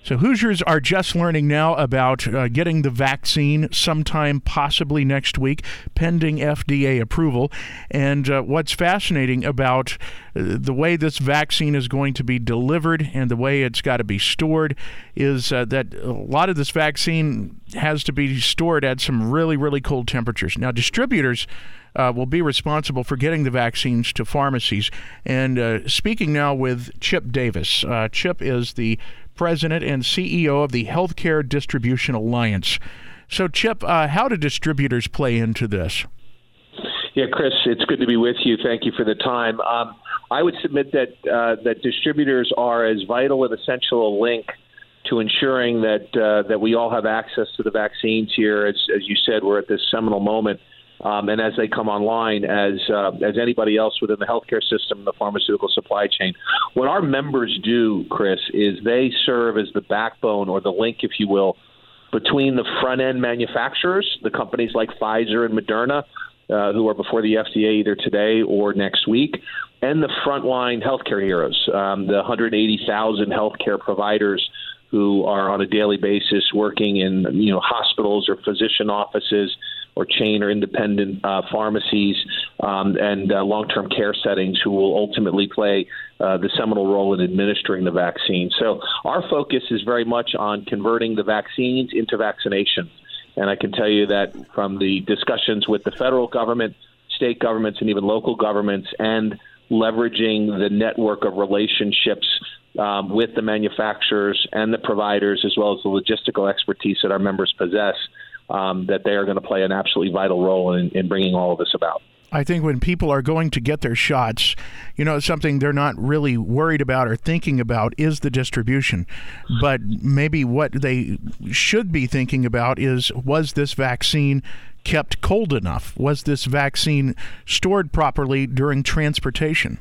So Hoosiers are just learning now about getting the vaccine sometime possibly next week, pending FDA approval. And what's fascinating about the way this vaccine is going to be delivered and the way it's got to be stored is that a lot of this vaccine has to be stored at some really, really cold temperatures. Now, distributors will be responsible for getting the vaccines to pharmacies. And speaking now with Chip Davis. Chip is the president and CEO of the Healthcare Distribution Alliance. So, Chip, how do distributors play into this? Yeah, Chris, it's good to be with you. Thank you for the time. I would submit that distributors are as vital and essential a link to ensuring that we all have access to the vaccines here. As you said, we're at this seminal moment. And as they come online, as anybody else within the healthcare system, the pharmaceutical supply chain, what our members do, Chris, is they serve as the backbone or the link, if you will, between the front-end manufacturers, the companies like Pfizer and Moderna, who are before the FDA either today or next week, and the frontline healthcare heroes, the 180,000 healthcare providers who are on a daily basis working in hospitals or physician offices or chain or independent pharmacies and long-term care settings who will ultimately play the seminal role in administering the vaccine. So our focus is very much on converting the vaccines into vaccinations. And I can tell you that from the discussions with the federal government, state governments, and even local governments, and leveraging the network of relationships with the manufacturers and the providers, as well as the logistical expertise that our members possess, that they are going to play an absolutely vital role in bringing all of this about. I think when people are going to get their shots, something they're not really worried about or thinking about is the distribution. But maybe what they should be thinking about is, was this vaccine kept cold enough? Was this vaccine stored properly during transportation?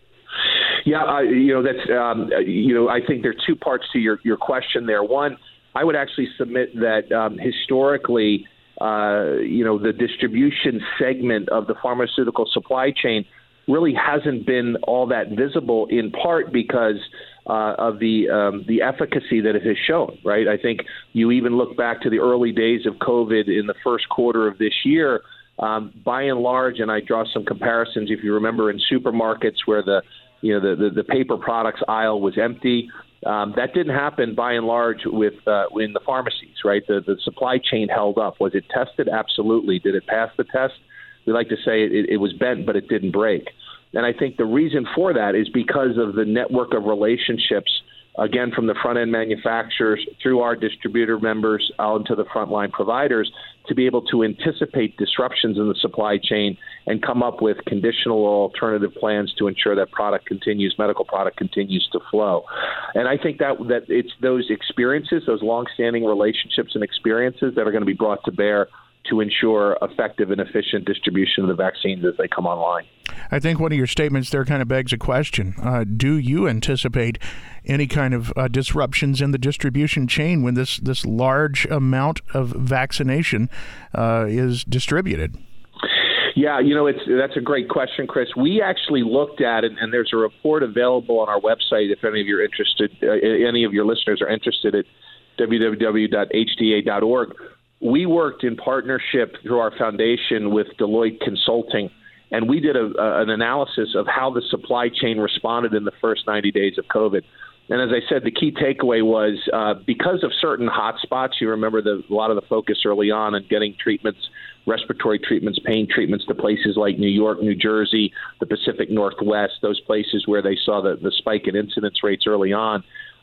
Yeah, that's I think there are two parts to your question there. One, I would actually submit that historically, the distribution segment of the pharmaceutical supply chain really hasn't been all that visible, in part because of the efficacy that it has shown, right? I think you even look back to the early days of COVID in the first quarter of this year, by and large, and I draw some comparisons, if you remember, in supermarkets where the paper products aisle was empty. That didn't happen by and large in the pharmacies, right? The supply chain held up. Was it tested? Absolutely. Did it pass the test? We like to say it was bent, but it didn't break. And I think the reason for that is because of the network of relationships, again, from the front-end manufacturers through our distributor members out to the frontline providers, to be able to anticipate disruptions in the supply chain and come up with conditional or alternative plans to ensure that medical product continues to flow. And I think that it's those experiences, those long-standing relationships and experiences that are going to be brought to bear to ensure effective and efficient distribution of the vaccines as they come online. I think one of your statements there kind of begs a question. Do you anticipate any kind of disruptions in the distribution chain when this large amount of vaccination is distributed? Yeah, that's a great question, Chris. We actually looked at it, and there's a report available on our website if any of your listeners are interested at www.hda.org. We worked in partnership through our foundation with Deloitte Consulting, and we did an analysis of how the supply chain responded in the first 90 days of COVID. And as I said, the key takeaway was because of certain hotspots, you remember a lot of the focus early on getting treatments, respiratory treatments, pain treatments to places like New York, New Jersey, the Pacific Northwest, those places where they saw the spike in incidence rates early on.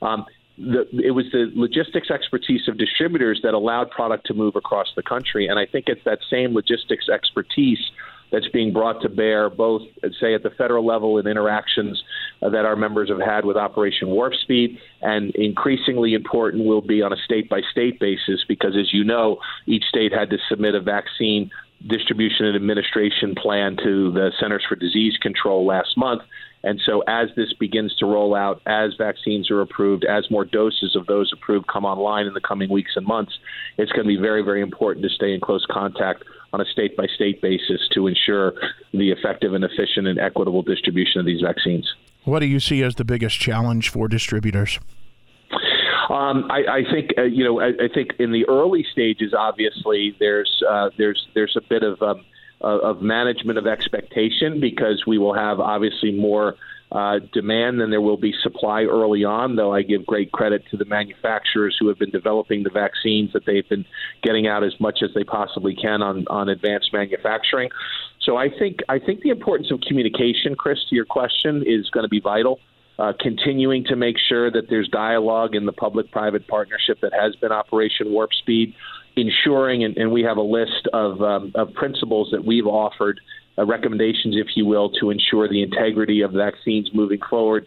It was the logistics expertise of distributors that allowed product to move across the country. And I think it's that same logistics expertise that's being brought to bear both, say, at the federal level in interactions that our members have had with Operation Warp Speed, and increasingly important will be on a state-by-state basis because, as you know, each state had to submit a vaccine distribution and administration plan to the Centers for Disease Control last month. And so as this begins to roll out, as vaccines are approved, as more doses of those approved come online in the coming weeks and months, it's going to be very, very important to stay in close contact on a state-by-state basis to ensure the effective and efficient and equitable distribution of these vaccines. What do you see as the biggest challenge for distributors? I think I think in the early stages, obviously there's a bit of management of expectation, because we will have obviously more demand than there will be supply early on, though I give great credit to the manufacturers who have been developing the vaccines, that they've been getting out as much as they possibly can on advanced manufacturing. So I think the importance of communication, Chris, to your question, is going to be vital. Continuing to make sure that there's dialogue in the public-private partnership that has been Operation Warp Speed, ensuring, and we have a list of principles that we've offered, recommendations, if you will, to ensure the integrity of vaccines moving forward,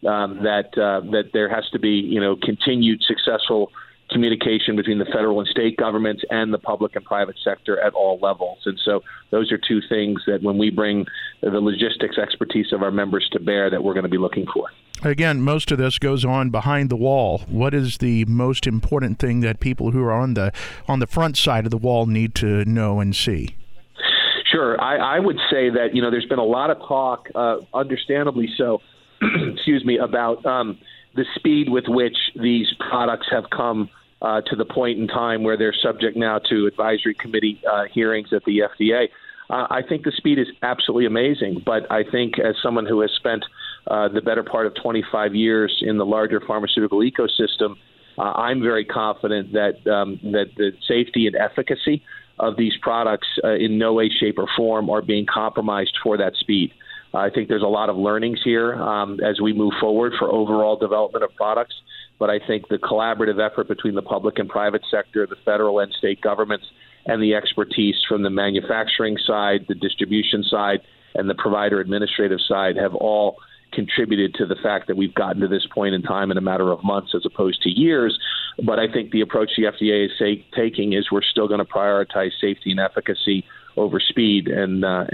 that there has to be, continued successful communication between the federal and state governments and the public and private sector at all levels. And so those are two things that when we bring the logistics expertise of our members to bear, that we're going to be looking for. Again, most of this goes on behind the wall. What is the most important thing that people who are on the front side of the wall need to know and see? Sure. I would say that, there's been a lot of talk, understandably so, excuse me, about the speed with which these products have come to the point in time where they're subject now to advisory committee hearings at the FDA. I think the speed is absolutely amazing, but I think as someone who has spent the better part of 25 years in the larger pharmaceutical ecosystem, I'm very confident that the safety and efficacy of these products in no way, shape, or form are being compromised for that speed. I think there's a lot of learnings here as we move forward for overall development of products, but I think the collaborative effort between the public and private sector, the federal and state governments, and the expertise from the manufacturing side, the distribution side, and the provider administrative side have all contributed to the fact that we've gotten to this point in time in a matter of months as opposed to years. But I think the approach the FDA is taking is we're still going to prioritize safety and efficacy over speed, and that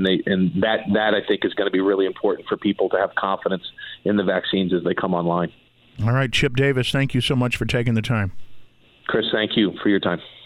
I think is going to be really important for people to have confidence in the vaccines as they come online. All right, Chip Davis, thank you so much for taking the time. Chris, thank you for your time.